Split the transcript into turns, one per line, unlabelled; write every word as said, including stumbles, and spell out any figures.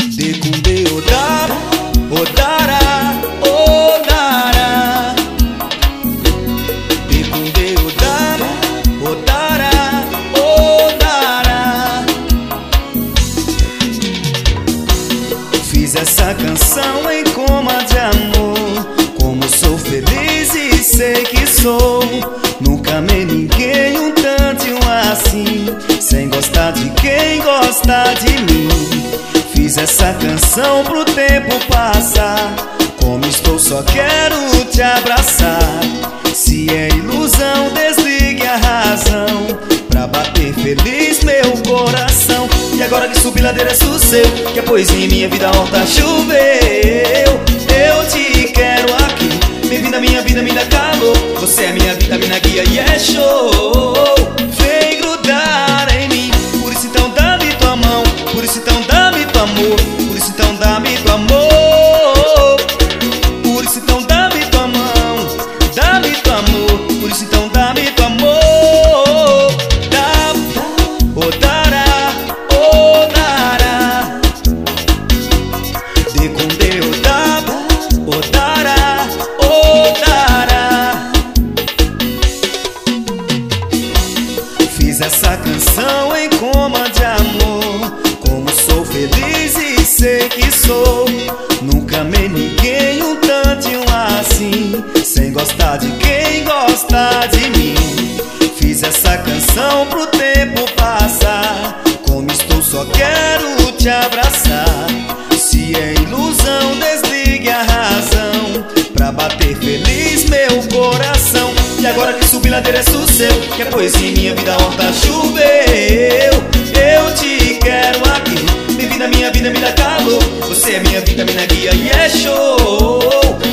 Decundê Odara, Odara, Odara. Decundê Odara, Odara, Odara. Fiz essa canção em coma de amor. Como sou feliz e sei que sou. Nunca amei ninguém um tanto e um assim, sem gostar de quem gosta de mim. Fiz essa canção pro tempo passar. Como estou só quero te abraçar. Se é ilusão desligue a razão, pra bater feliz meu coração. E agora que subi ladeira é sossego, que a poesia em minha vida horta choveu. Eu te quero aqui, bem-vinda à minha vida, me dá calor. Você é minha vitamina guia e é show. Vem grudar em mim, por isso então dá-me tua mão. Por isso então dá-me tua amor. Por isso então dá-me tua amor. Por isso então dá-me tua mão. Dá-me tua amor. Por isso então dá-me tua amor. Dá, Odara, Odara. Decundê Odara, Odara, Odara. Fiz essa canção em coma de amor. Como sou feliz e sei que sou. Nunca amei ninguém um tanto e um assim, sem gostar de quem gosta de mim. Fiz essa canção pro tempo passar. Como estou só quero te abraçar. Se é ilusão desligue a razão, pra bater feliz meu coração. E agora que subi ladeira é sossego, que a poesia em minha vida horta choveu. Eu te quero aqui, bem-vinda à minha vida, me dá calor. Você é minha vitamina guia e é show.